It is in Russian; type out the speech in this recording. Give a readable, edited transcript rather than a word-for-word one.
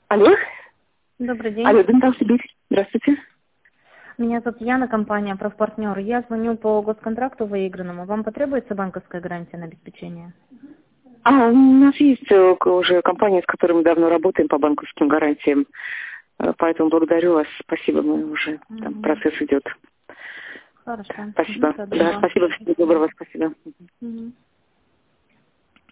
Алло? Добрый день. Алло, Дентал Сибирь. Здравствуйте. Меня зовут Яна, компания «Профпартнер». Я звоню по госконтракту выигранному. Вам потребуется банковская гарантия на обеспечение? У нас есть уже компания, с которой мы давно работаем по банковским гарантиям. Поэтому благодарю вас. Спасибо, мы уже там процесс идет. Хорошо. Спасибо. Всего Да, доброго. спасибо, всего доброго, спасибо. Мгм.